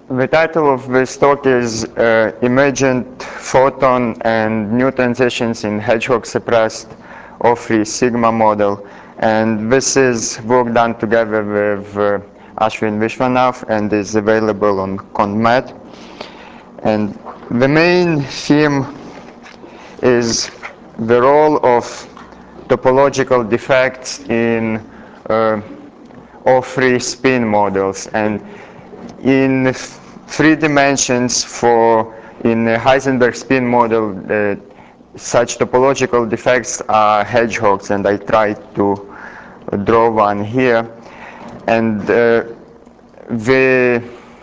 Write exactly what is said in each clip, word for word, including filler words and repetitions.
The title of this talk is uh, Emergent Photon and New Transitions in Hedgehog-Suppressed O three Sigma Model. And this is work done together with uh, Ashwin Vishwanath and is available on ConMed. And the main theme is the role of topological defects in uh, O three spin models. And in three dimensions for in a Heisenberg spin model, uh, such topological defects are hedgehogs, and I tried to draw one here. And uh, the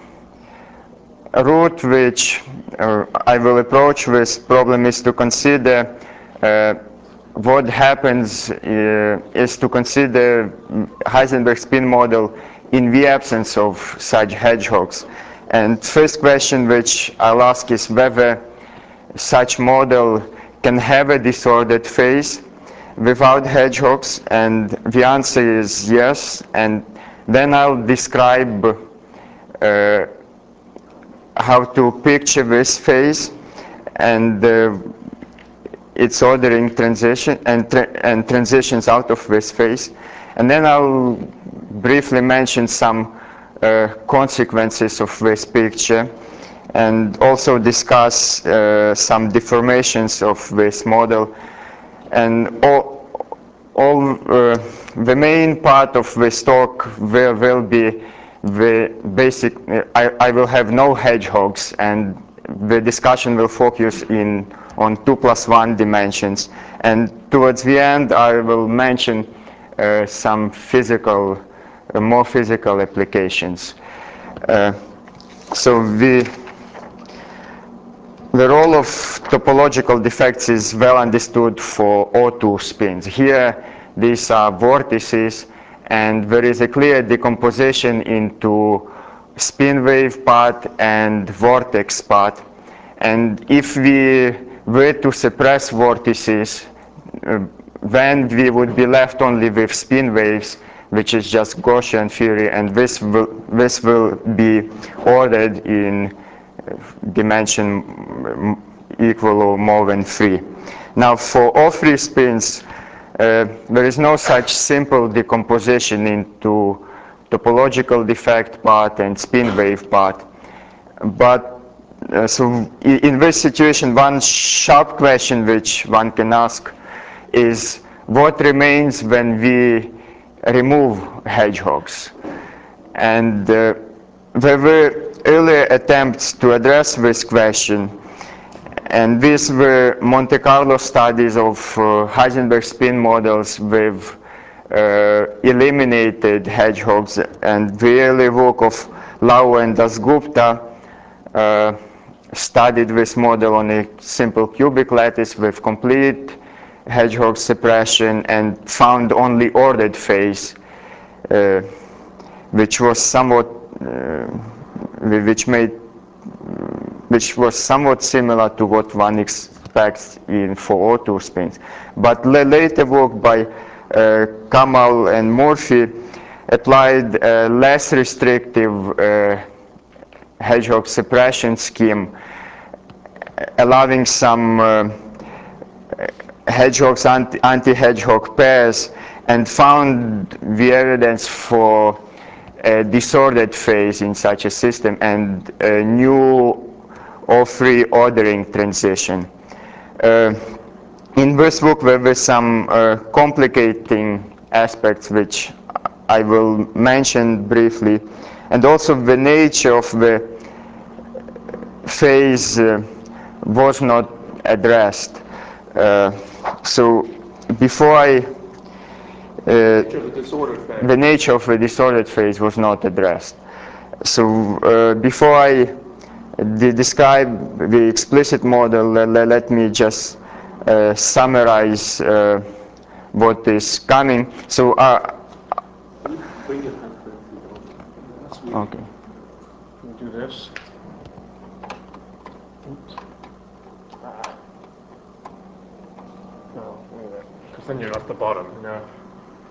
route which uh, I will approach this problem is to consider uh, what happens uh, is to consider Heisenberg spin model in the absence of such hedgehogs. And first question which I'll ask is whether such model can have a disordered phase without hedgehogs, and the answer is yes. And then I'll describe uh, how to picture this phase and uh, its ordering transition and, tra and transitions out of this phase. And then I'll briefly mention some uh, consequences of this picture and also discuss uh, some deformations of this model. And all, all uh, the main part of this talk will, will be the basic, uh, I, I will have no hedgehogs, and the discussion will focus in on two plus one dimensions. And towards the end, I will mention uh, some physical, uh, more physical applications. Uh, so the, the role of topological defects is well understood for O two spins. Here, these are vortices, and there is a clear decomposition into spin wave part and vortex part. And if we were to suppress vortices, uh, then we would be left only with spin waves, which is just Gaussian theory, and this will, this will be ordered in dimension equal or more than three. Now, for O three spins, uh, there is no such simple decomposition into topological defect part and spin wave part. But uh, so in this situation, one sharp question which one can ask is what remains when we remove hedgehogs? And uh, there were earlier attempts to address this question, and these were Monte Carlo studies of uh, Heisenberg spin models with uh, eliminated hedgehogs, and the early work of Lau and Dasgupta uh, studied this model on a simple cubic lattice with complete hedgehog suppression and found only ordered phase, uh, which was somewhat, uh, which made, which was somewhat similar to what one expects in for O two spins. But later work by uh, Kamal and Murphy applied a less restrictive uh, hedgehog suppression scheme, allowing some uh, hedgehogs, anti-hedgehog pairs, and found the evidence for a disordered phase in such a system and a new O three ordering transition. Uh, in this book, there were some uh, complicating aspects which I will mention briefly, and also the nature of the phase uh, was not addressed. Uh, so before I, uh, the, the nature of the disordered phase was not addressed. So uh, before I de describe the explicit model, let, let me just uh, summarize uh, what is coming. So, uh, okay. Can you do this? Oops. Ah. No, because then you're at the bottom. No.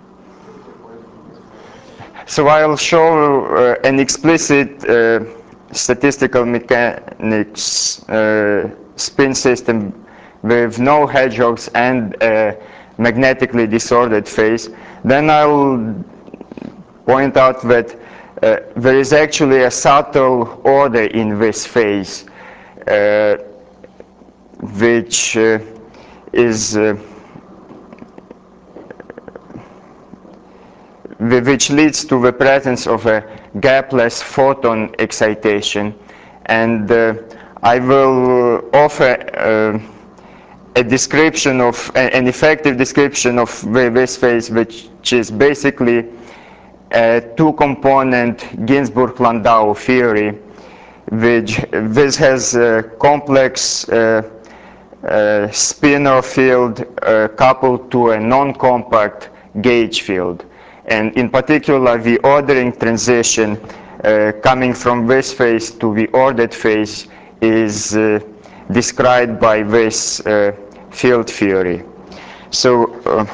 So I'll show uh, an explicit uh, statistical mechanics uh, spin system with no hedgehogs and a magnetically disordered phase, then I'll point out that uh, there is actually a subtle order in this phase, uh, which uh, is uh, which leads to the presence of a gapless photon excitation. And uh, I will offer uh, a description of, an effective description of this phase, which is basically a two-component Ginzburg-Landau theory, which this has a complex uh, uh, spinor field uh, coupled to a non-compact gauge field. And in particular, the ordering transition uh, coming from this phase to the ordered phase is uh, described by this uh, field theory. So uh,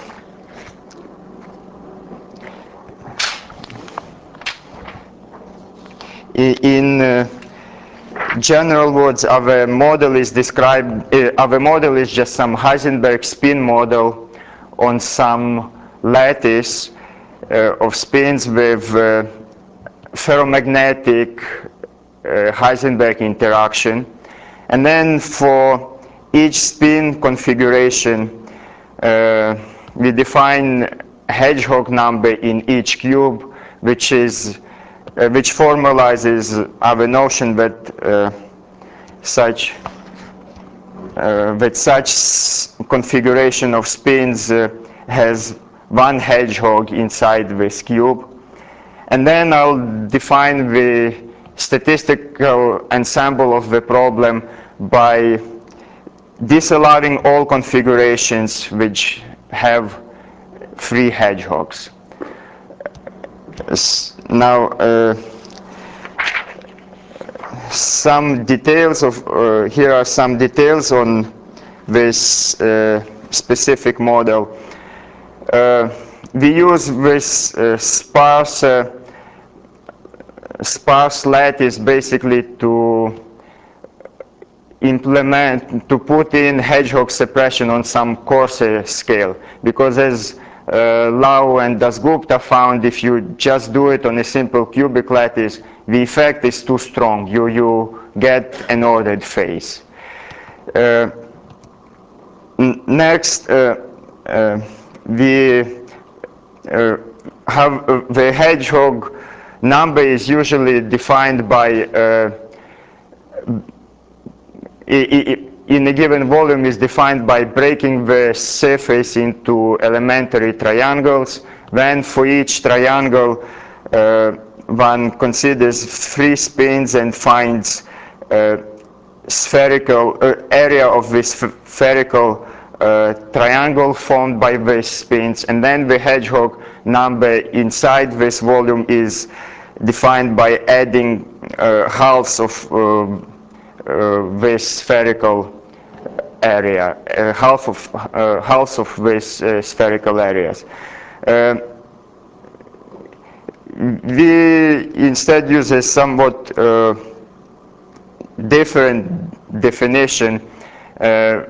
in uh, general words, our model is described, uh, our model is just some Heisenberg spin model on some lattice uh, of spins with uh, ferromagnetic uh, Heisenberg interaction. And then for each spin configuration, uh, we define hedgehog number in each cube, which is uh, which formalizes our notion that uh, such uh, that such configuration of spins uh, has one hedgehog inside this cube. And then I'll define the statistical ensemble of the problem by disallowing all configurations which have three hedgehogs. Now, uh, some details of, uh, here are some details on this uh, specific model. Uh, we use this uh, sparse, uh, sparse lattice basically to implement, to put in hedgehog suppression on some coarser scale, because as uh, Lau and Dasgupta found, if you just do it on a simple cubic lattice, the effect is too strong. You, you get an ordered phase. Uh, next, uh, uh, we uh, have uh, the hedgehog number is usually defined by uh, in a given volume is defined by breaking the surface into elementary triangles. Then for each triangle, uh, one considers three spins and finds uh, spherical uh, area of this spherical uh, triangle formed by these spins. And then the hedgehog number inside this volume is defined by adding uh, halves of uh, Uh, this spherical area, uh, half of uh, half of these uh, spherical areas. Uh, we instead use a somewhat uh, different definition uh,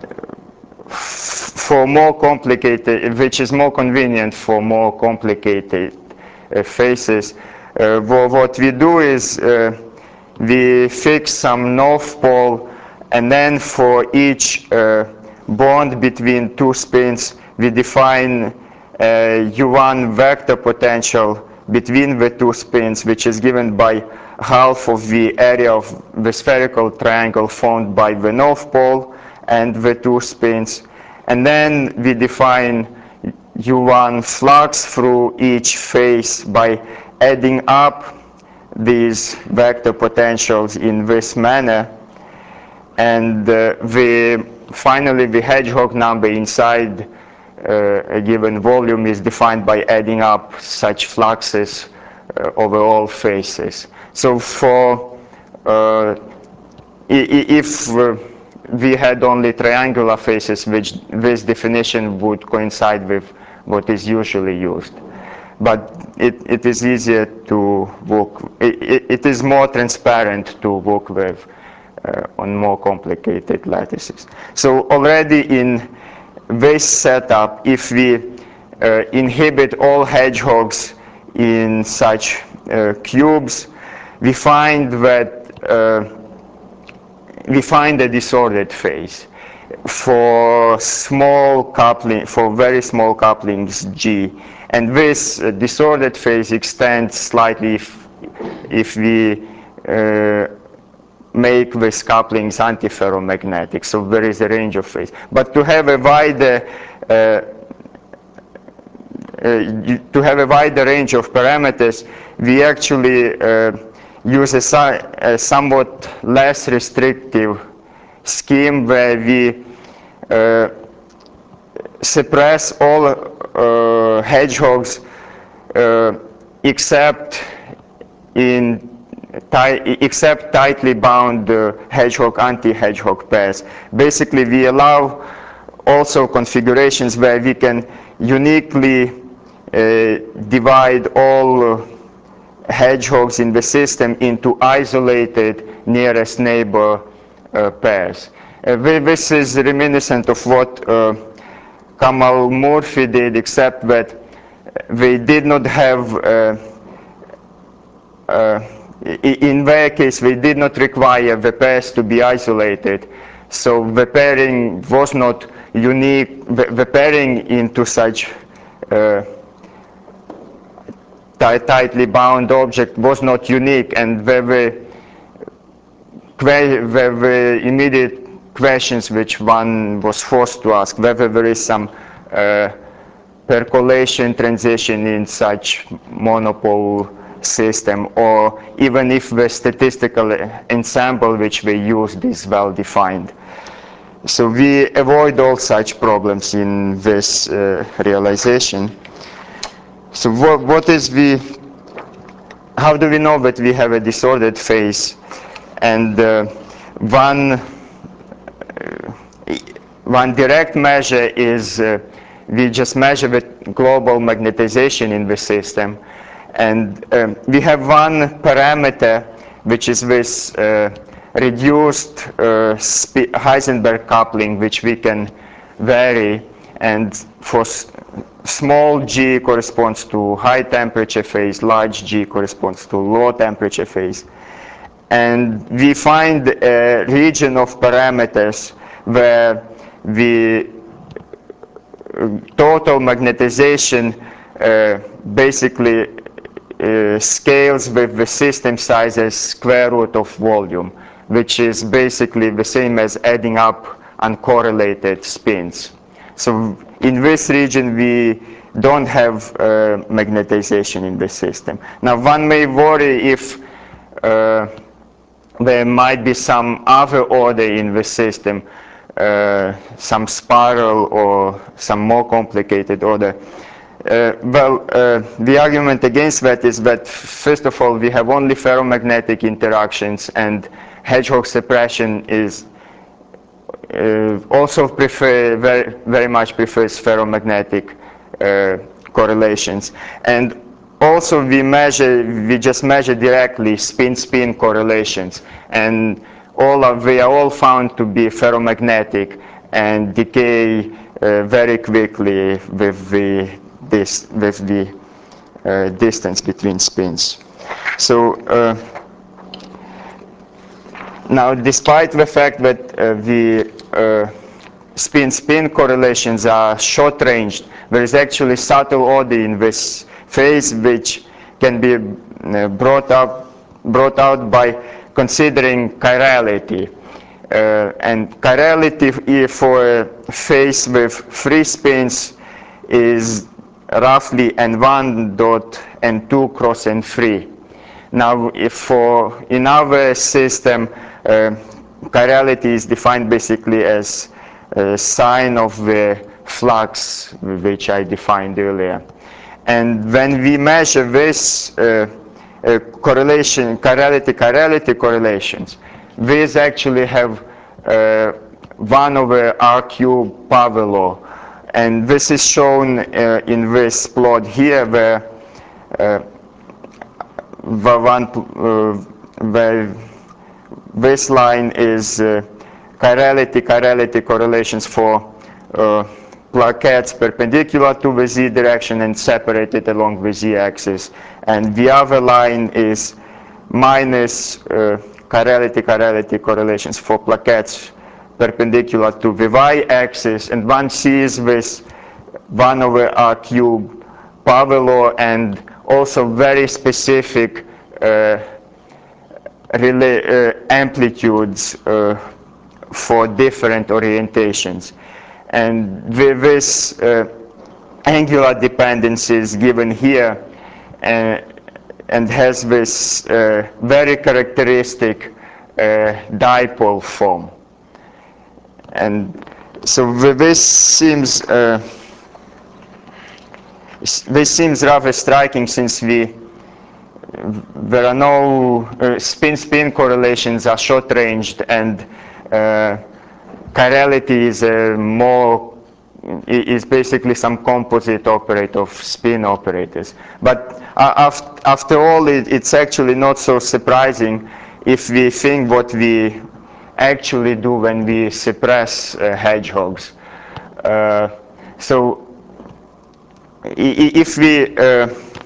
for more complicated, which is more convenient for more complicated uh, phases. Uh, what we do is uh, we fix some north pole, and then for each uh, bond between two spins, we define uh, U one vector potential between the two spins, which is given by half of the area of the spherical triangle formed by the north pole and the two spins. And then we define U one flux through each phase by adding up these vector potentials in this manner. And uh, the, finally, the hedgehog number inside uh, a given volume is defined by adding up such fluxes uh, over all phases. So for, uh, if uh, we had only triangular phases, which this definition would coincide with what is usually used. but it, it is easier to work, it, it, it is more transparent to work with uh, on more complicated lattices. So already in this setup, if we uh, inhibit all hedgehogs in such uh, cubes, we find that uh, we find a disordered phase for small coupling, for very small couplings G. And this uh, disordered phase extends slightly if, if we uh, make these couplings antiferromagnetic. So there is a range of phase. But to have a wider uh, uh, to have a wider range of parameters, we actually uh, use a, a somewhat less restrictive scheme where we uh, suppress all uh, hedgehogs uh, except in except tightly bound uh, hedgehog anti-hedgehog pairs. Basically, we allow also configurations where we can uniquely uh, divide all uh, hedgehogs in the system into isolated nearest neighbor uh, pairs. Uh, this is reminiscent of what uh, Kamal Murphy did, except that they did not have, uh, uh, in their case, they did not require the pairs to be isolated. So the pairing was not unique, the, the pairing into such uh, tightly bound object was not unique, and there were, there were immediate questions which one was forced to ask, whether there is some uh, percolation transition in such monopole system, or even if the statistical ensemble which we used is well defined. So we avoid all such problems in this uh, realization. So what, what is the, how do we know that we have a disordered phase? And uh, one, uh, one direct measure is uh, we just measure the global magnetization in the system. And um, we have one parameter, which is this uh, reduced uh, Heisenberg coupling, which we can vary. And for small g corresponds to high temperature phase, large g corresponds to low temperature phase. And we find a region of parameters where the total magnetization uh, basically uh, scales with the system size as square root of volume, which is basically the same as adding up uncorrelated spins. So in this region, we don't have uh, magnetization in the system. Now, one may worry if uh, there might be some other order in the system, uh, some spiral or some more complicated order. Uh, well, uh, the argument against that is that, first of all, we have only ferromagnetic interactions, and hedgehog suppression is uh, also prefer very, very much prefers ferromagnetic uh, correlations. And also we measure, we just measure directly spin-spin correlations, and all of, they are all found to be ferromagnetic and decay uh, very quickly with the, this, with the uh, distance between spins. So uh, now, despite the fact that uh, the spin-spin uh, correlations are short-ranged, there is actually subtle order in this phase, which can be uh, brought up, brought out by considering chirality. Uh, and chirality for a phase with three spins is roughly N one dot N two cross N three. Now, if for in our system, uh, chirality is defined basically as a sign of the flux, which I defined earlier. And when we measure this uh, uh, correlation, chirality-chirality correlations, these actually have uh, one over R cubed power law. And this is shown uh, in this plot here, where uh, the one uh, where this line is uh, chirality, chirality correlations for uh, plaquettes perpendicular to the z direction and separated along the z-axis. And the other line is minus uh, chirality, chirality correlations for plaquettes perpendicular to the y-axis. And one sees this one over r cubed power law and also very specific uh, relay, uh, amplitudes uh, for different orientations. And with this uh, angular dependency is given here uh, and has this uh, very characteristic uh, dipole form. And so this seems uh, this seems rather striking, since we there are no spin-spin uh, correlations are short-ranged, and uh, chirality is a more is basically some composite operator of spin operators. But uh, after all, it, it's actually not so surprising if we think what we actually do when we suppress uh, hedgehogs. Uh, so if we uh,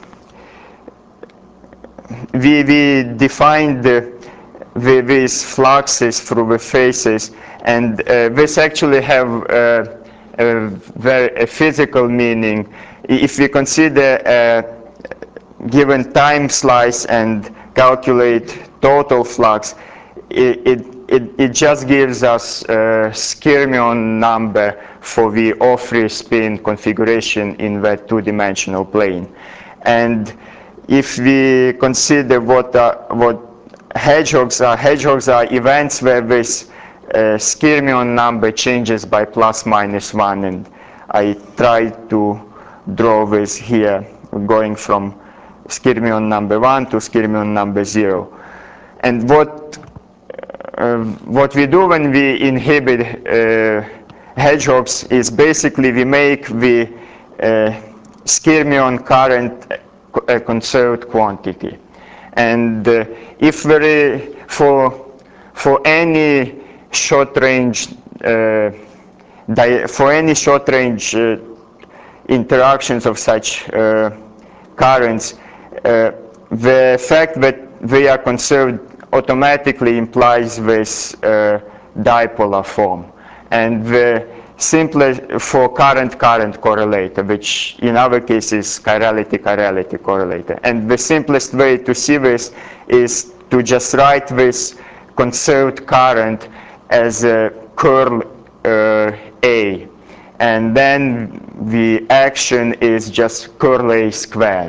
we, we defined the, the, these fluxes through the phases, and uh, this actually have uh, a, very, a physical meaning. If we consider a given time slice and calculate total flux, it, it, it, it just gives us a Skyrmion number for the O-free spin configuration in that two-dimensional plane. And if we consider what, uh, what hedgehogs are, hedgehogs are events where this uh, Skyrmion number changes by plus minus one, and I tried to draw this here, going from Skyrmion number one to Skyrmion number zero. And what, uh, what we do when we inhibit uh, hedgehogs is basically we make the uh, Skyrmion current a conserved quantity. And uh, if there is, for, for any short range, uh, for any short range uh, interactions of such uh, currents, uh, the fact that they are conserved automatically implies this uh, dipolar form. And the simplest for current-current correlator, which in our case is chirality-chirality correlator. And the simplest way to see this is to just write this conserved current as a curl uh, A. And then the action is just curl A squared.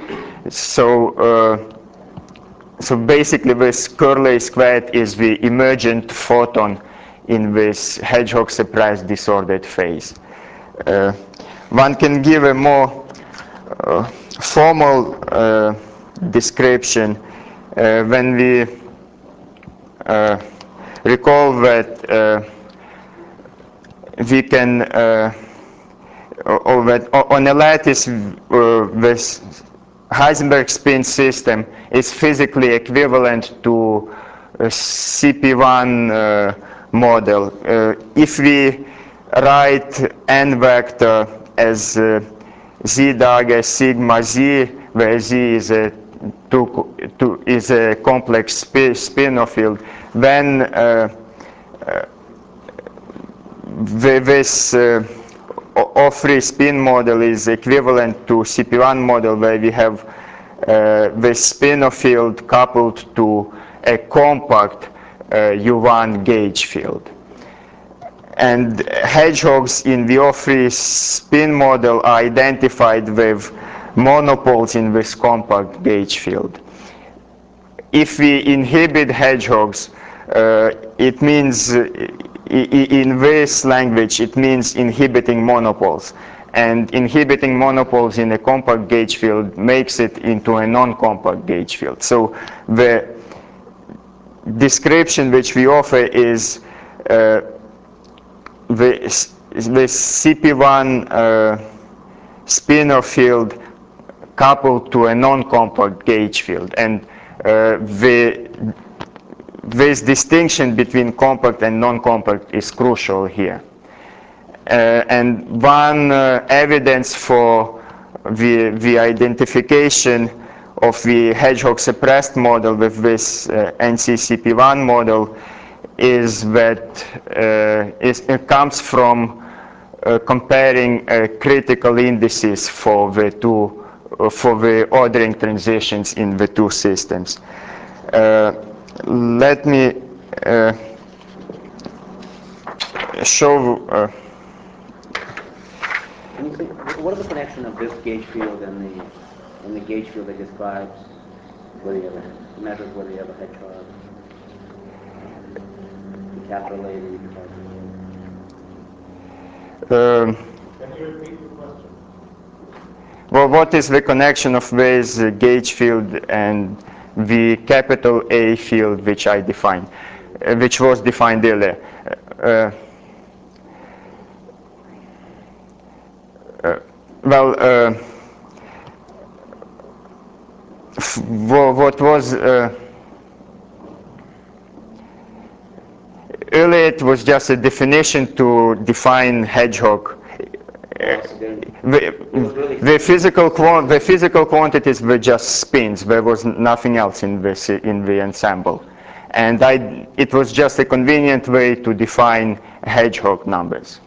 So, uh, so basically this curl A squared is the emergent photon in this hedgehog suppressed disordered phase. Uh, one can give a more uh, formal uh, description uh, when we uh, recall that uh, we can, uh, or that on a lattice, uh, this Heisenberg spin system is physically equivalent to a C P one uh, model. Uh, if we write n vector as uh, z dagger sigma z, where z is a two, two is a complex sp spinor field, then uh, uh, this uh, O-free spin model is equivalent to C P one model, where we have uh, this spinor field coupled to a compact uh, U one gauge field. And hedgehogs in the O-free spin model are identified with monopoles in this compact gauge field. If we inhibit hedgehogs, uh, it means, uh, in this language, it means inhibiting monopoles. And inhibiting monopoles in a compact gauge field makes it into a non-compact gauge field. So the description which we offer is uh, the, the C P one uh, spinor field coupled to a non-compact gauge field. And uh, the, this distinction between compact and non-compact is crucial here. Uh, and one uh, evidence for the, the identification of the hedgehog suppressed model with this uh, N C C P one model is that uh, is, it comes from uh, comparing uh, critical indices for the two uh, for the ordering transitions in the two systems. Uh, let me uh, show. Uh, Can you say, what is the connection of this gauge field and the and the gauge field that describes whether you have a measures whether you have a hedgehog, the capital A, the capital A? um, Can you repeat the question? Well, what is the connection of this uh, gauge field and the capital A field which I defined, uh, which was defined earlier? Uh, uh, well, uh, what was uh, earlier it was just a definition to define hedgehog. Oh, so there- The, the physical quant the physical quantities were just spins. There was nothing else in this in the ensemble, and I it was just a convenient way to define hedgehog numbers.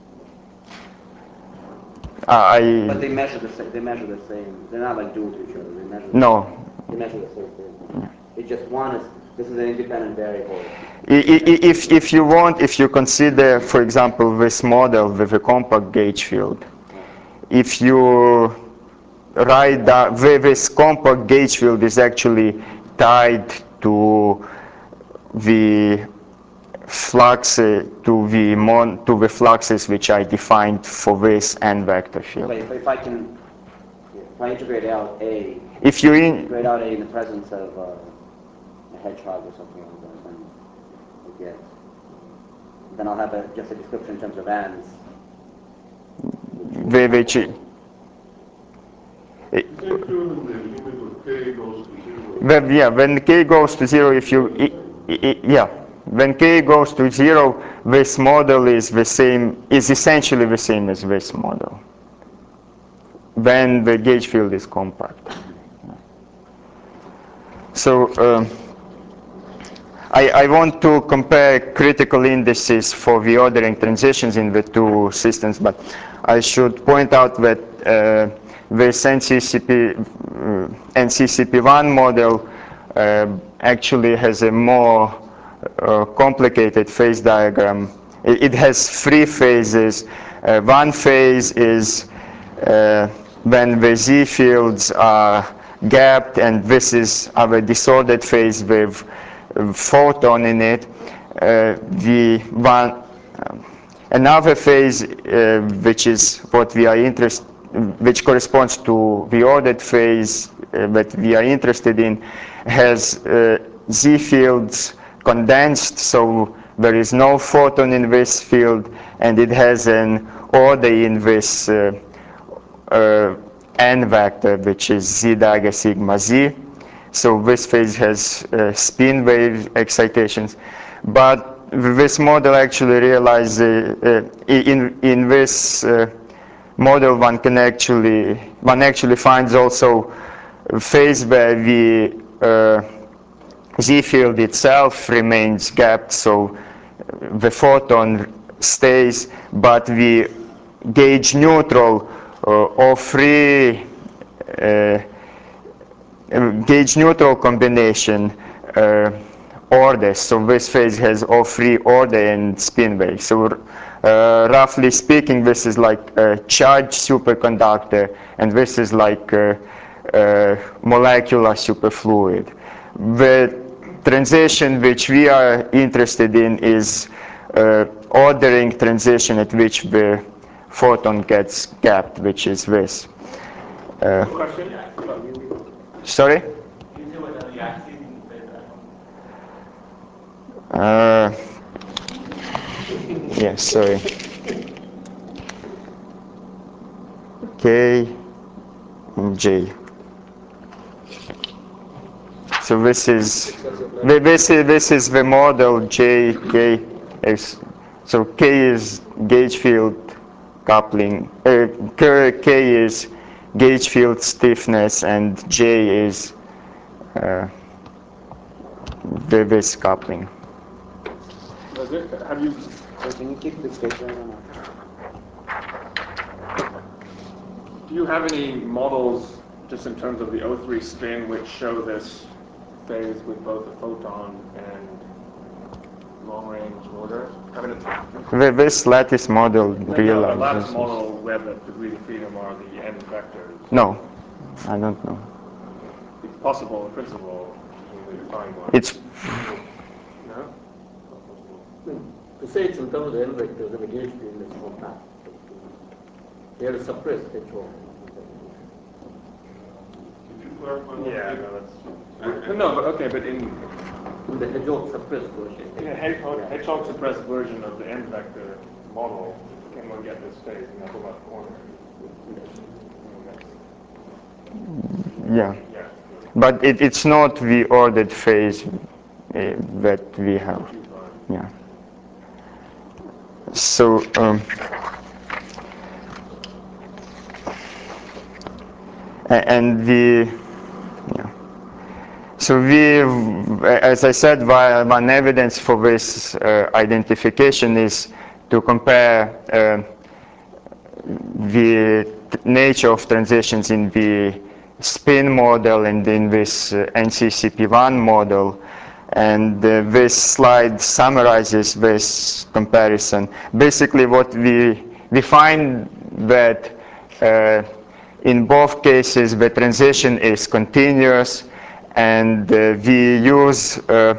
Uh, I But they measure the same. They measure the same. They're not like dual to each other. They measure. no. They measure the same thing. It's just one is this is an independent variable. I- i- If if you want, if you consider, for example, this model with a compact gauge field, if you write that this compact gauge field is actually tied to the flux uh, to the mon to the fluxes which I defined for this n vector field. Okay, if, if I can, if I integrate out A, If you in integrate out A in the presence of uh, a hedgehog or something like that, then I get. Then I'll have a, just a description in terms of n's. the which Is it true when the limit of k goes to zero? when, yeah, when k goes to zero, if you I, I, yeah, when k goes to zero, this model is the same, is essentially the same as this model. When the gauge field is compact. So um, I, I want to compare critical indices for the ordering transitions in the two systems, but I should point out that uh, this N C C P, uh, N C C P one model uh, actually has a more uh, complicated phase diagram. It, it has three phases. Uh, one phase is uh, when the Z fields are gapped, and this is our disordered phase with photon in it. Uh, the one, um, another phase, uh, which is what we are interested, which corresponds to the ordered phase uh, that we are interested in, has uh, Z fields condensed, so there is no photon in this field, and it has an order in this uh, uh, n vector, which is z dagger sigma z. So this phase has uh, spin wave excitations, but this model actually realizes uh, uh, in in this uh, model one can actually one actually finds also a phase where the uh, Z field itself remains gapped, so the photon stays, but the gauge neutral uh, or free uh, gauge neutral combination uh, orders. So this phase has all three order and spin wave. So uh, roughly speaking, this is like a charged superconductor, and this is like a, a molecular superfluid. The transition which we are interested in is uh, ordering transition at which the photon gets gapped, which is this. Uh, Question? sorry? Uh, yeah, sorry. K, J. So this is thi- this is this is the model J K is so K is gauge field coupling. Uh, K K is gauge field stiffness, and J is uh, the this coupling. Does it, have you, So can you keep this picture on? do you have any models, just in terms of the O three spin, which show this phase with both the photon and long-range order? I mean, it's, The, this lattice model no, the realizes. last this. model where the degree of freedom are the n vectors. No, I don't know. It's possible, in principle, to define one. It's No? To say it's in terms of the n vectors, then the gauge field is more flat. They have to suppress H O. Could you clarify that? Yeah, no, that's, no, but okay, but in, In the Hedgehog suppressed version. in a hedgehog, hedgehog suppressed version of the n vector model, can one get this phase in the upper left corner? yeah, Yeah. but it, it's not the ordered phase uh, that we have. Yeah. So um, a- and the yeah. So we, as I said, one evidence for this uh, identification is to compare uh, the nature of transitions in the spin model and in this uh, N C C P one model. And uh, this slide summarizes this comparison. Basically, what we, we find that uh, in both cases, the transition is continuous, and uh, we use uh,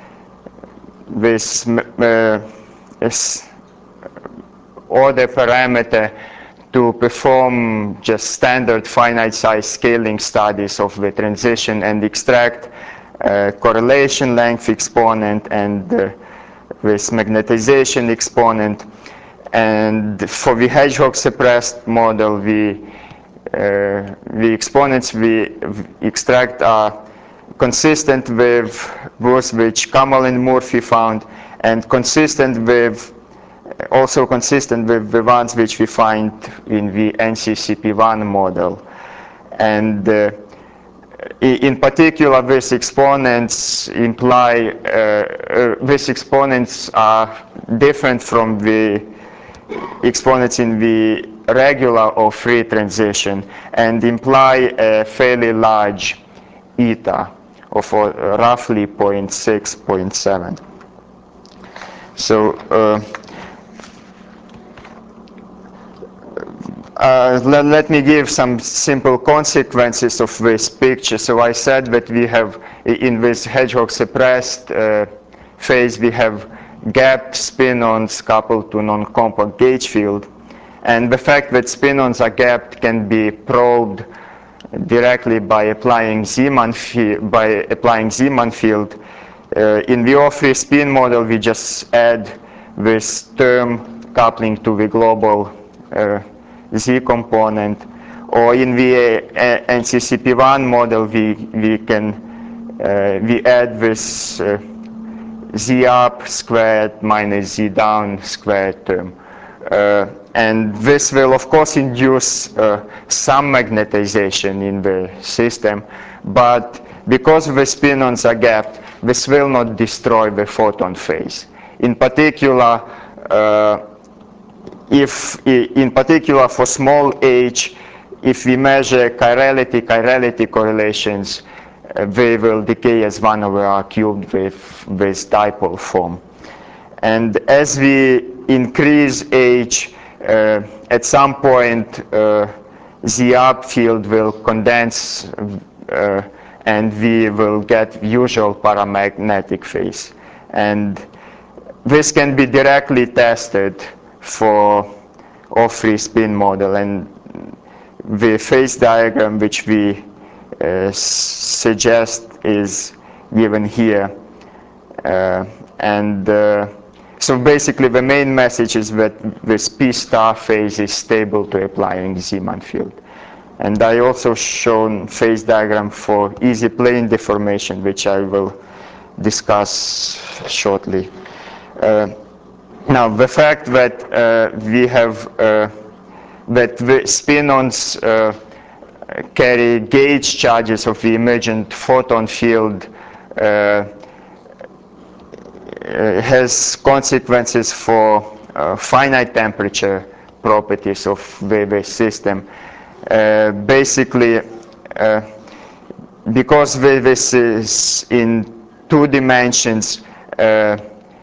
this, uh, this order parameter to perform just standard finite size scaling studies of the transition and extract uh, correlation length exponent and uh, this magnetization exponent. And for the hedgehog suppressed model, we, uh, the exponents we extract are consistent with those which Kamal and Murphy found, and consistent with also consistent with the ones which we find in the N C C P one model. And uh, in particular, these exponents imply, uh, uh, these exponents are different from the exponents in the regular or free transition and imply a fairly large eta of uh, roughly zero point six, zero point seven. So uh, Uh, let, let me give some simple consequences of this picture. So I said that we have, in this hedgehog suppressed uh, phase, we have gapped spin-ons coupled to non-compact gauge field. And the fact that spin-ons are gapped can be probed directly by applying Zeeman, by applying Zeeman field. Uh, in the O-free spin model, we just add this term coupling to the global uh, Z component, or in the uh, N C C P one model, we we can uh, we add this uh, Z up squared minus Z down squared term, uh, and this will of course induce uh, some magnetization in the system, but because the spin-ons are gapped, this will not destroy the photon phase. In particular. Uh, If, in particular, for small h, if we measure chirality-chirality correlations, uh, they will decay as one over r cubed with this dipole form. And as we increase h, uh, at some point, uh, the up field will condense, uh, and we will get usual paramagnetic phase. And this can be directly tested for O-free spin model, and the phase diagram which we uh, suggest is given here. Uh, and uh, so basically the main message is that this P star phase is stable to applying Zeeman field. And I also shown phase diagram for easy plane deformation, which I will discuss shortly. Uh, now, the fact that uh, we have uh, that the spin-ons uh, carry gauge charges of the emergent photon field uh, Uh, has consequences for uh, finite temperature properties of the, the system. Uh, basically, uh, because the, this is in two dimensions, uh,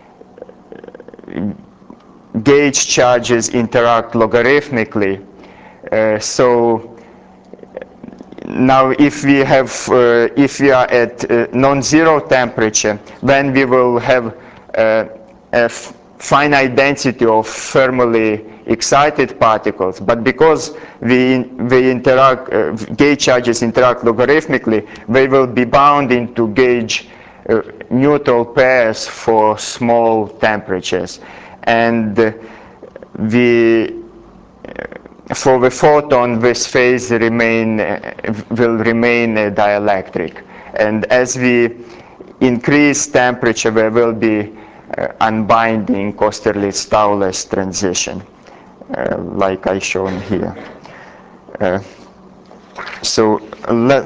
gauge charges interact logarithmically. Uh, so now if we have, uh, if we are at uh, non-zero temperature, then we will have uh, a finite density of thermally excited particles. But because we, we interact, uh, gauge charges interact logarithmically, they will be bound into gauge uh, neutral pairs for small temperatures. And uh, the for the photon, this phase remain, uh, will remain uh, dielectric. And as we increase temperature, there will be uh, unbinding Austerlitz-Thouless transition, uh, like I shown here. Uh, so, let,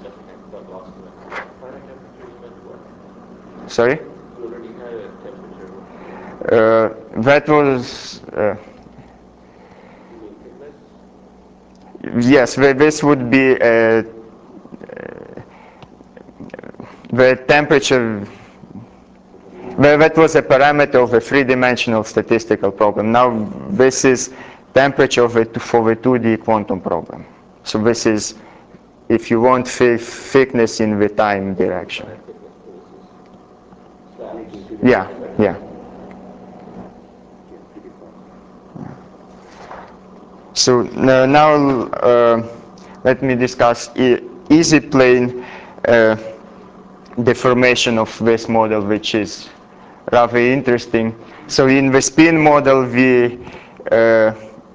sorry? You already had a temperature. Uh, that was, uh, You mean thickness? yes, this would be uh, the temperature. Well, that was a parameter of a three-dimensional statistical problem. Now this is temperature of it for the two D quantum problem. So this is, if you want, thickness in the time direction. Yeah, yeah. So uh, now uh, let me discuss e easy plane uh, deformation of this model, which is rather interesting. So in the spin model, we uh,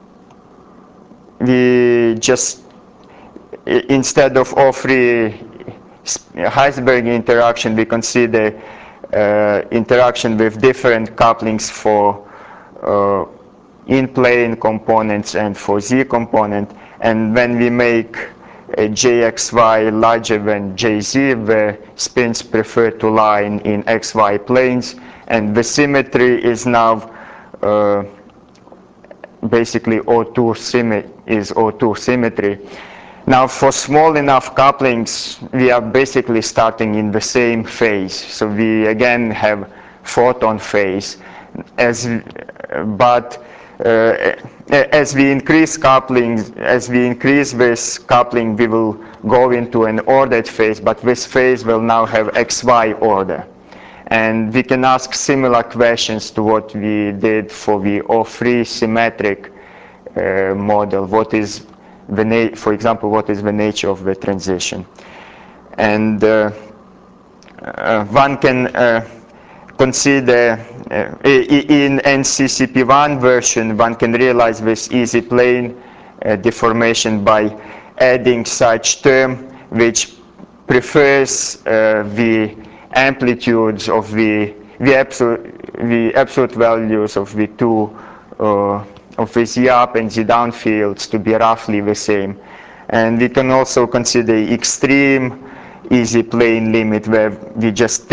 we just, instead of all three Heisenberg interaction, we consider uh, interaction with different couplings for uh, in-plane components and for Z component. And when we make a J X Y larger than J Z, the spins prefer to lie in, in X Y planes. And the symmetry is now uh, basically O two symmetry, is O two symmetry. Now for small enough couplings, we are basically starting in the same phase. So we again have photon phase. As, but uh, as we increase coupling, as we increase this coupling, we will go into an ordered phase, but this phase will now have X Y order. And we can ask similar questions to what we did for the O three symmetric uh, model. What is the na for example, what is the nature of the transition? And uh, uh, one can uh, consider, uh, in N C C P one version, one can realize this easy plane uh, deformation by adding such term which prefers uh, the amplitudes of the the absolute the absolute values of the two uh, of the Z up and Z down fields to be roughly the same. And we can also consider extreme easy plane limit, where we just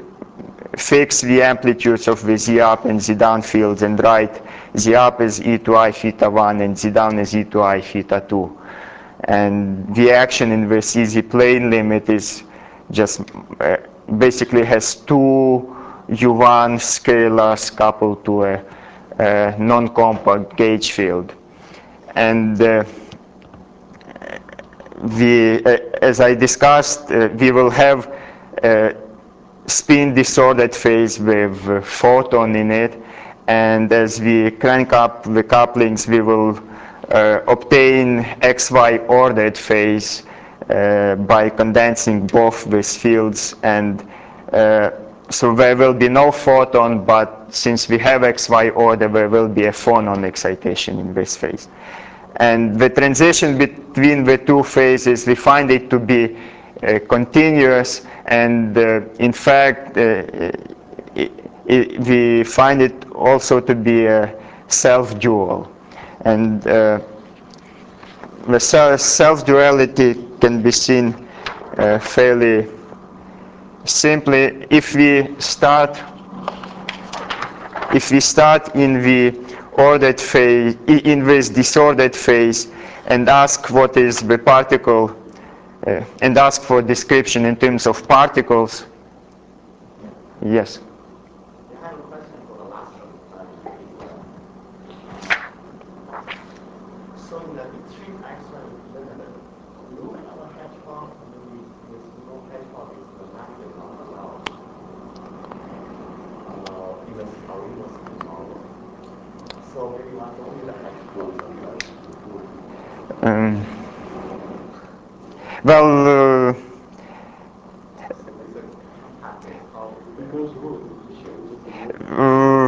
fix the amplitudes of the Z up and Z down fields and write Z up as e to I theta one and Z down as e to I theta two. And the action in this easy plane limit is just uh, basically has two U one scalars coupled to a, a non-compact gauge field. And uh, we, uh, as I discussed, uh, we will have a spin disordered phase with a photon in it. And as we crank up the couplings, we will uh, obtain X Y ordered phase uh, by condensing both these fields. And uh, so there will be no photon, but since we have X Y order, there will be a phonon excitation in this phase. And the transition between the two phases, we find it to be uh, continuous, and uh, in fact, uh, it, it, we find it also to be a self-dual. And uh, the self-duality can be seen uh, fairly simply if we start if we start in the ordered phase, in this disordered phase, and ask what is the particle, uh, and ask for description in terms of particles. Yes. I have a question for the last one. So in the extreme X-ray limit, do you have a hedgehog? Maybe with no hedgehog is the maximum not allowed. Uh, even original model. So maybe one don't need a hedgehog. Um, well, uh, uh,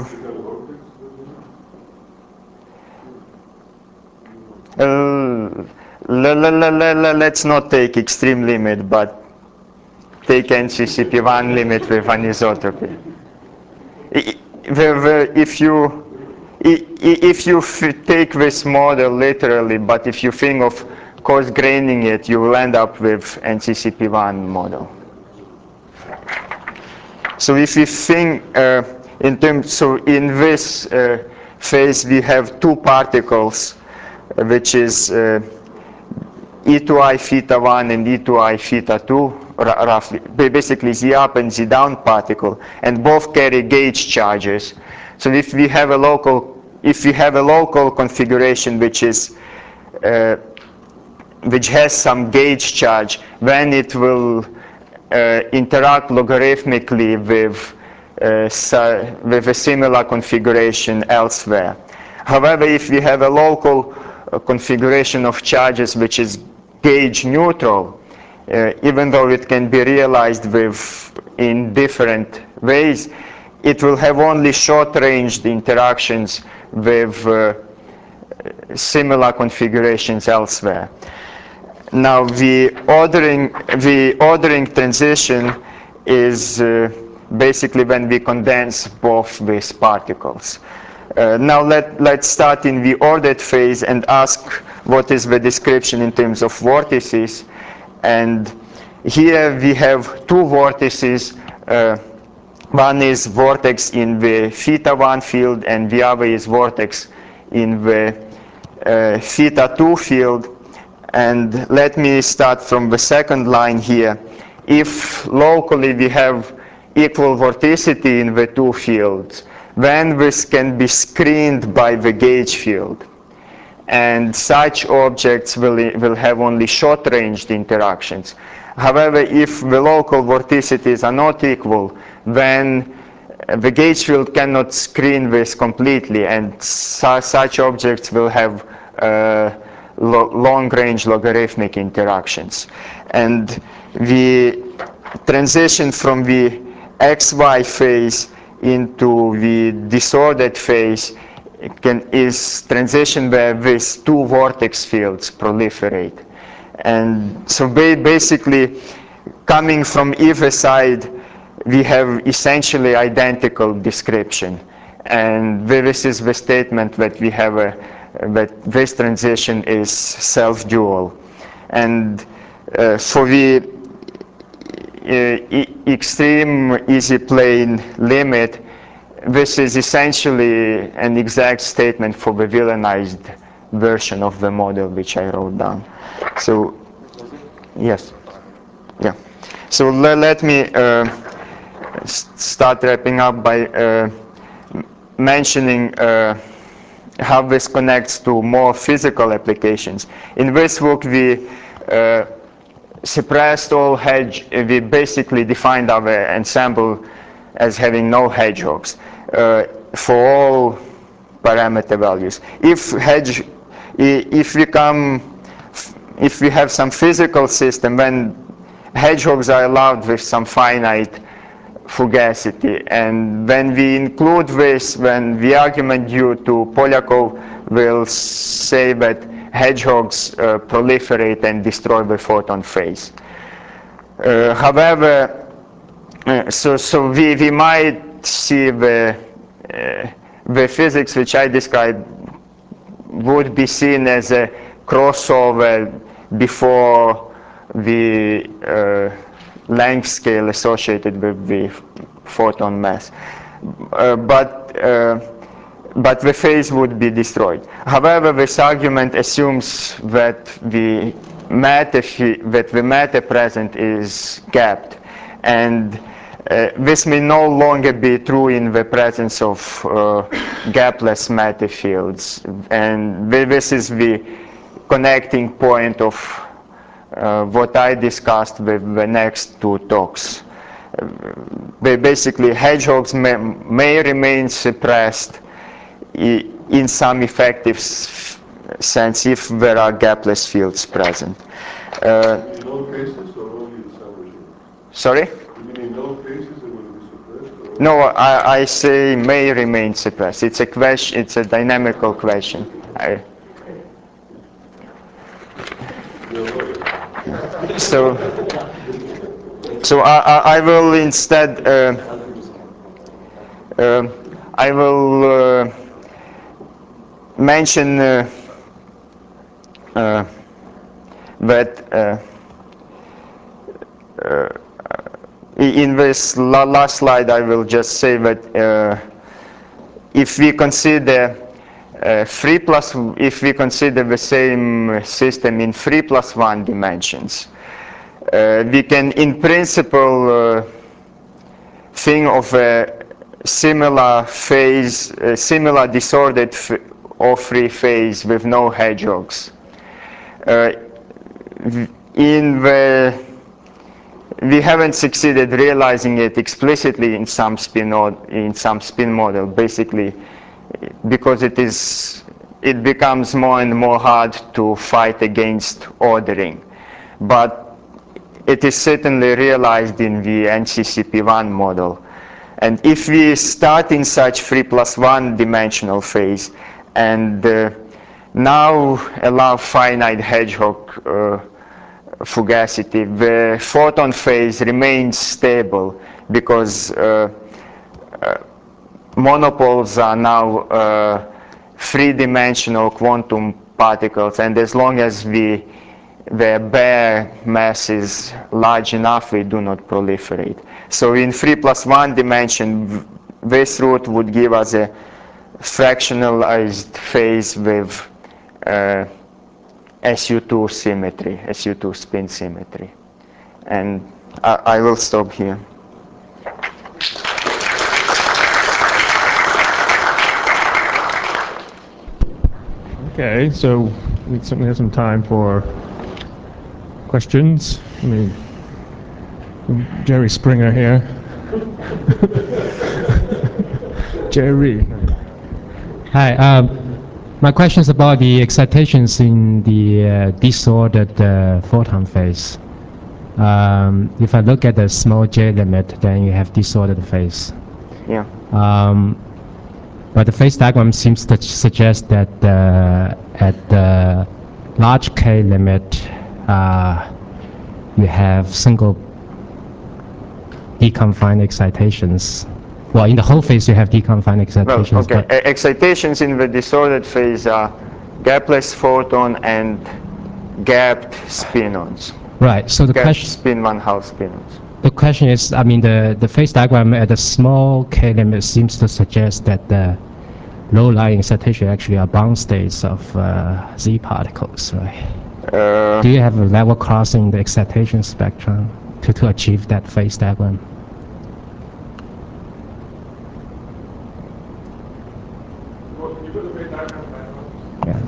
uh, le, le, le, le, let's not take extreme limit, but take N C C P one limit with anisotropy. I- the- the- If you i- i- if you f take this model literally, but if you think of coarse graining it, you will end up with N C C P one model. So if you think uh, in terms, so in this uh, phase we have two particles, uh, which is uh, E two I theta one and E two I theta two, roughly, basically the up and the down particle, and both carry gauge charges. So if we have a local, if we have a local configuration which is uh, which has some gauge charge, then it will uh, interact logarithmically with uh, so with a similar configuration elsewhere. However, if we have a local uh, configuration of charges which is gauge neutral, uh, even though it can be realized with in different ways, it will have only short-range interactions with uh, similar configurations elsewhere. Now the ordering the ordering transition is uh, basically when we condense both these particles. Uh, now let, let's start in the ordered phase and ask what is the description in terms of vortices. And here we have two vortices. Uh, one is vortex in the theta one field, and the other is vortex in the uh, theta two field. And let me start from the second line here. If locally we have equal vorticity in the two fields, then this can be screened by the gauge field. And such objects will, will have only short-ranged interactions. However, if the local vorticities are not equal, then the gauge field cannot screen this completely, and su such objects will have uh, lo long-range logarithmic interactions. And the transition from the X Y phase into the disordered phase can, is transition where these two vortex fields proliferate. And so ba basically, coming from either side, we have essentially identical description. And this is the statement that we have a, that this transition is self-dual. And uh, for the uh, e extreme easy plane limit, this is essentially an exact statement for the villainized version of the model which I wrote down. So, yes, yeah. So le let me uh, start wrapping up by uh, mentioning uh, how this connects to more physical applications. In this work, we uh, suppressed all hedge. We basically defined our ensemble as having no hedgehogs uh, for all parameter values. If hedge, if we come, if we have some physical system, then hedgehogs are allowed with some finite fugacity. And when we include this, when the argument due to Polyakov will say that hedgehogs uh, proliferate and destroy the photon phase. Uh, however, uh, so, so we, we might see the, uh, the physics which I described would be seen as a crossover before the uh, length scale associated with the photon mass. Uh, but, uh, but the phase would be destroyed. However, this argument assumes that the matter, that the matter present is gapped. And uh, this may no longer be true in the presence of uh, gapless matter fields. And this is the connecting point of uh, what I discussed with the next two talks. Uh, basically, hedgehogs may, may remain suppressed in some effective sense if there are gapless fields present. Uh, in all cases or only in some regimes? Sorry? You mean in all cases it will be suppressed? Or No, I, I say may remain suppressed. It's a question. It's a dynamical question. I, so, so I, I, I will instead. Uh, uh, I will. Uh, mention uh, uh, that uh, uh, in this la last slide I will just say that uh, if we consider uh, three plus if we consider the same system in three plus one dimensions, uh, we can in principle uh, think of a similar phase, a similar disordered or free phase with no hedgehogs. Uh, in the, we haven't succeeded realizing it explicitly in some spin in some spin model, basically because it is it becomes more and more hard to fight against ordering. But it is certainly realized in the N C C P one model. And if we start in such three plus one dimensional phase, and uh, now allow finite hedgehog uh, fugacity, the photon phase remains stable because uh, uh, monopoles are now uh, three-dimensional quantum particles, and as long as we, their bare mass is large enough, we do not proliferate. So in three plus one dimension, this route would give us a fractionalized phase with uh, S U two symmetry, S U two spin symmetry. And I, I will stop here. Okay, so we certainly have some time for questions. I mean, Jerry Springer here. Jerry. Hi. Um, my question is about the excitations in the uh, disordered uh, photon phase. Um, if I look at the small j limit, then you have disordered phase. Yeah. Um, but the phase diagram seems to suggest that uh, at the large k limit, uh, you have single deconfined excitations. Well, in the whole phase, you have deconfined excitations. Well, okay. Excitations in the disordered phase are gapless photon and gapped spin-ons. Right. So the Gapped question, spin one half spin-ons. the question is, I mean, the the phase diagram at the small k limit seems to suggest that the low-lying excitation actually are bound states of uh, z particles, right? Uh, Do you have a level crossing the excitation spectrum to to achieve that phase diagram? Well, can you put the phase diagram back on? Yeah.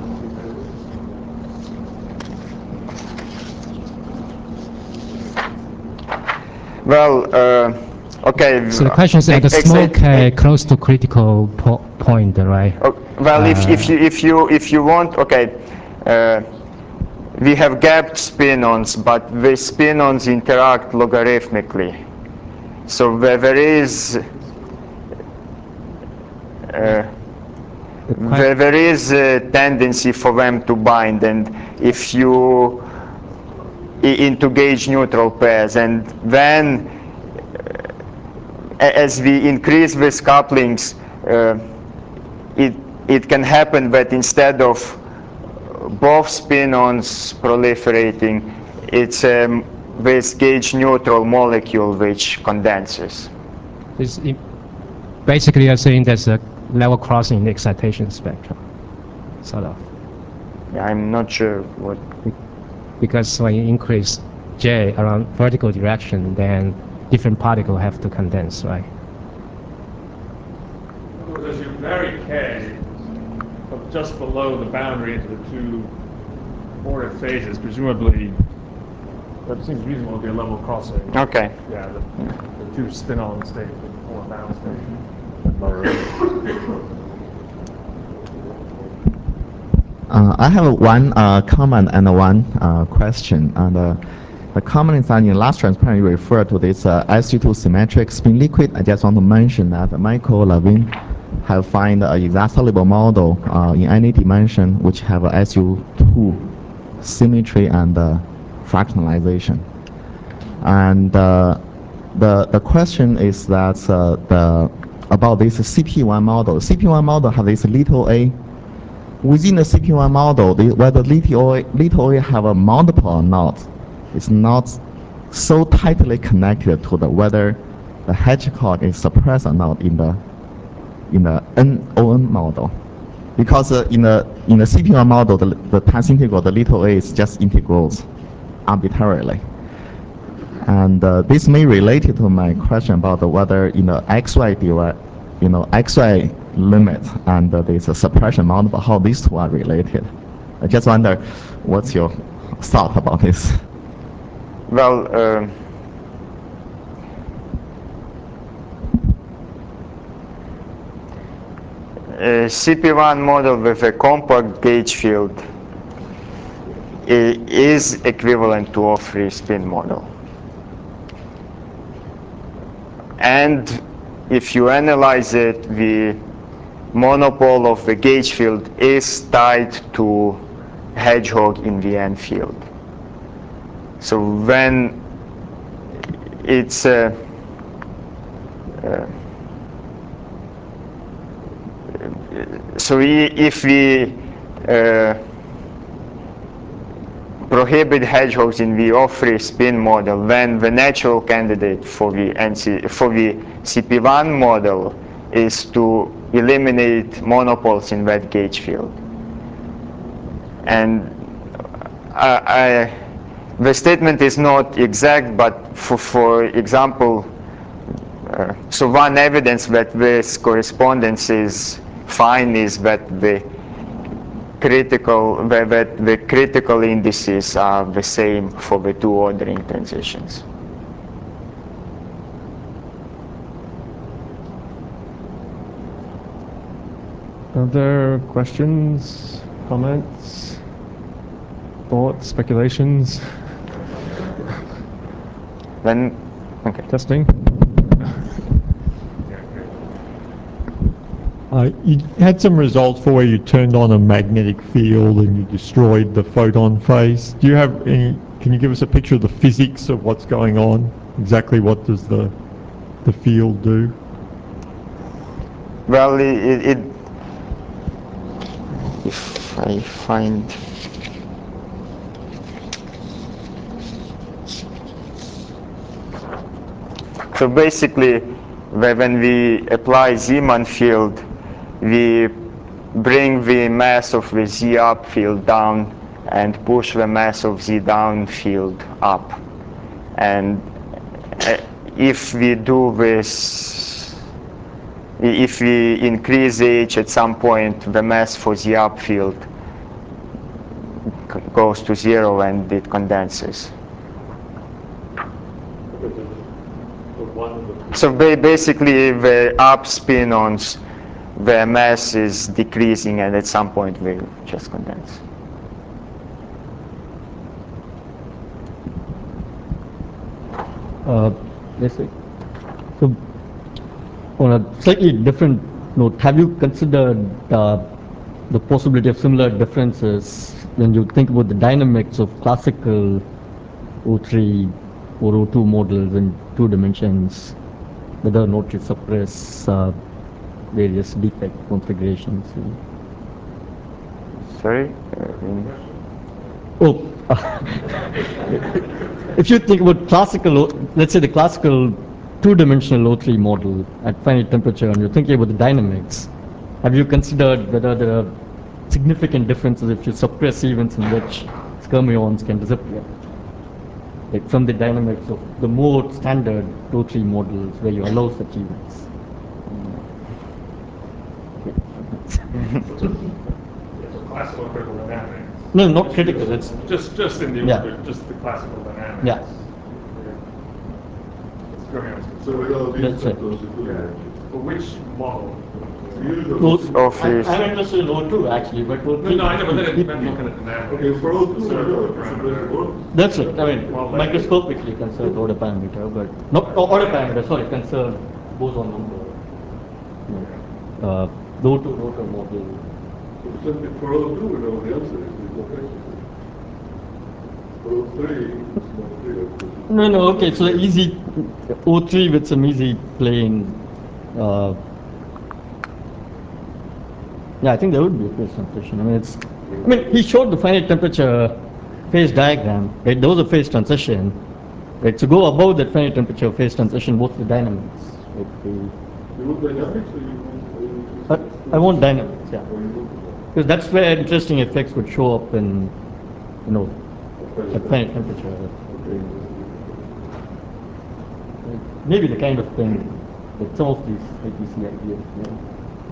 well, uh, okay. So the question is at the Ex- small excite- k, close to critical po point, right? Oh, well, if, Uh, if, you, if, you, if you want, okay, uh, we have gapped spin-ons, but the spin-ons interact logarithmically. So there, there is, uh, there, there is a tendency for them to bind, and if you i- into gauge neutral pairs, and then a- as we increase these couplings, uh, it it can happen that instead of both spin-ons proliferating, it's um, this gauge neutral molecule which condenses. It's i- basically you're saying there's a level crossing in the excitation spectrum, sort of. Yeah, I'm not sure what. Because when you increase J around vertical direction, then different particles have to condense, right? In other words, as you vary K, but just below the boundary into the two ordered phases, presumably, that seems reasonable to be a level crossing. Okay. Yeah, the, the two spin-on states would form a bound state. Lower rate. Uh, I have one uh, comment and one uh, question. And uh, the comment is that in last transparent you refer to this uh, S U two symmetric spin liquid. I just want to mention that Michael Levin have find an exact-soluble model uh, in any dimension which have a S U two symmetry and uh, fractionalization. And uh, the the question is that uh, the about this C P one model. C P one model has this little a. Within the C P one model, the, whether little a, little a have a multiple or not, it's not so tightly connected to the whether the Hedgecock is suppressed or not in the in the N O N model, because uh, in the in the C P one model, the, the times integral, the little a is just integrals arbitrarily. And uh, this may relate to my question about the whether in the X Y direct, you know, X Y limit and uh, this uh, suppression multiple, how these two are related. I just wonder, what's your thought about this? Well, uh, a C P one model with a compact gauge field i- is equivalent to a free spin model. And if you analyze it, the monopole of the gauge field is tied to Hedgehog in the N field. So when it's uh, uh, so i- if we uh, prohibit hedgehogs in the off-free spin model, then the natural candidate for the N C, for the C P one model is to eliminate monopoles in that gauge field. And I, I, the statement is not exact, but for, for example, uh, so one evidence that this correspondence is fine is that the critical that, that the critical indices are the same for the two ordering transitions. Other questions, comments, thoughts, speculations? Then, okay. Testing? Uh, you had some results for where you turned on a magnetic field and you destroyed the photon phase. Do you have any, can you give us a picture of the physics of what's going on? Exactly what does the, the field do? Well, it, it if I find so basically when we apply Zeeman field, we bring the mass of the Z up field down and push the mass of Z down field up. And uh, if we do this, if we increase H at some point, the mass for the up field goes to zero and it condenses. So ba basically the up spin-ons, the mass is decreasing and at some point they just condense. Uh, let's say, so on a slightly different note, have you considered uh, the possibility of similar differences when you think about the dynamics of classical O three or O two models in two dimensions, whether or not you suppress uh, various defect configurations. Sorry? Uh, in- Oh, if you think about classical, O- let's say the classical two-dimensional O three model at finite temperature, and you're thinking about the dynamics, have you considered whether there are significant differences if you suppress events in which skyrmions can disappear? Like from the dynamics of the more standard O three models where you allow such events. It's a classical critical dynamics. No, not critical. It's Just, just in the Yeah. order, just the classical dynamics. Yeah. It's skyrmions. So we all That's these it. factors in two Yeah. dimensions. But which model? Usually- Well, Of I- these- I'm interested in O two actually, but O No, three. no, I know, but then it depends what kind of dynamics. Okay, for all two, Conserve no, the it's a parameter. basic order. That's it. I mean, Well, like- microscopically conserve order parameter, but not oh, order parameter. Sorry, conserve boson number. Uh, the O two rotor model. So for all two, we know the answer is it's not actually. For all three, it's not clear. because No, no. Okay, so easy O three with some easy plane. Uh, yeah, I think there would be a phase transition. I mean, it's. I mean, he showed the finite temperature phase diagram. Right, there was a phase transition. Right, to go above that finite temperature phase transition, what's the dynamics? Right, the, You want dynamics or you want? or you I, want- I want dynamics, yeah. Or you want- Because that's where interesting effects would show up in, you know, at finite temperature. Maybe the kind of thing that some of these I P C ideas. You know.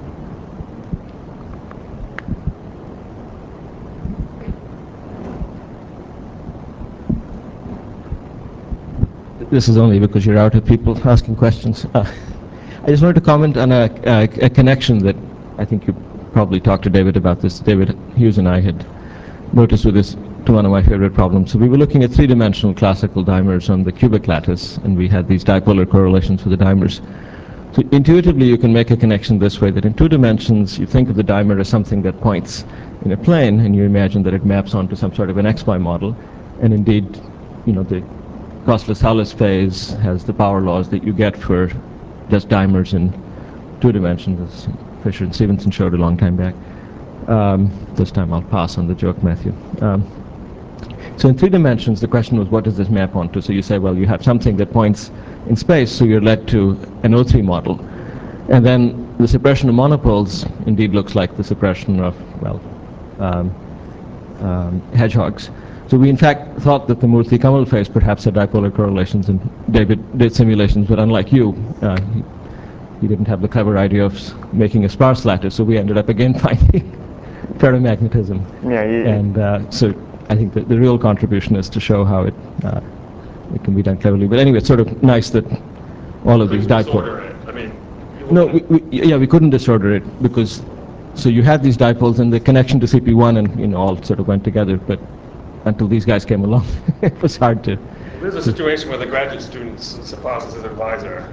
This is only because you're out of people asking questions. Uh, I just wanted to comment on a, a, a connection that I think you probably talked to David about this. David Hughes and I had noticed with this to one of my favorite problems. So we were looking at three-dimensional classical dimers on the cubic lattice, and we had these dipolar correlations for the dimers. So intuitively, you can make a connection this way, that in two dimensions, you think of the dimer as something that points in a plane, and you imagine that it maps onto some sort of an X Y model. And indeed, you know, the Kosterlitz-Hallis phase has the power laws that you get for just dimers in two dimensions, as Fisher and Stevenson showed a long time back. Um, this time I'll pass on the joke, Matthew. Um, so in three dimensions, the question was, what does this map onto? So you say, well, you have something that points in space, so you're led to an O three model. And then the suppression of monopoles indeed looks like the suppression of, well, um, um, hedgehogs. So we in fact thought that the Murthy-Kamal phase perhaps had dipolar correlations, and David did simulations, but unlike you, uh, he, he didn't have the clever idea of s- making a sparse lattice, so we ended up again finding ferromagnetism. Yeah, you- And uh, so I think that the real contribution is to show how it, uh, it can be done cleverly. But anyway, it's sort of nice that all of these Disorder dipolar... it. I mean. you No, want- we, we, yeah, we couldn't disorder it because, so you had these dipoles and the connection to C P one and, you know, all sort of went together, but until these guys came along, it was hard to. There's a situation where the graduate student s- passes as advisor.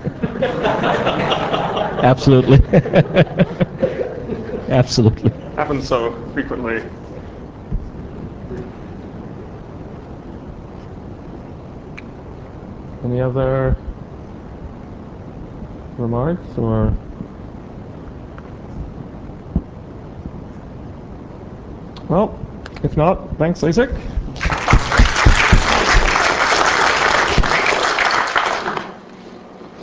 Absolutely. Absolutely. Happens so frequently. Any other remarks or? Well, if not, thanks, Isaac.